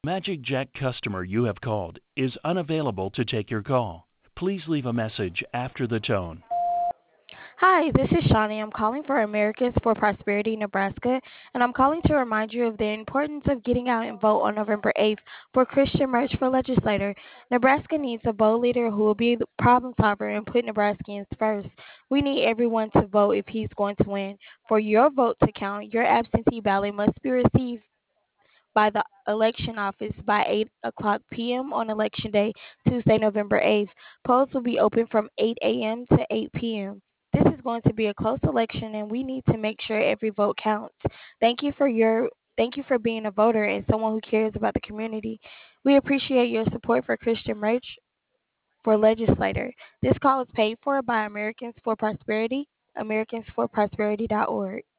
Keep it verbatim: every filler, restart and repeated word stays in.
Magic Jack customer you have called is unavailable to take your call. Please leave a message after the tone. Hi, this is Shawnee. I'm calling for Americans for Prosperity, Nebraska, and I'm calling to remind you of the importance of getting out and vote on November eighth for Christian Merch for Legislator. Nebraska needs a bold leader who will be the problem solver and put Nebraskans first. We need everyone to vote if he's going to win. For your vote to count, your absentee ballot must be received by the election office by eight o'clock p m on Election Day, Tuesday, November eighth. Polls will be open from eight a m to eight p m. This is going to be a close election and we need to make sure every vote counts. Thank you for your Thank you for being a voter and someone who cares about the community. We appreciate your support for Christian Merch for Legislator. This call is paid for by Americans for Prosperity, americans for prosperity dot org.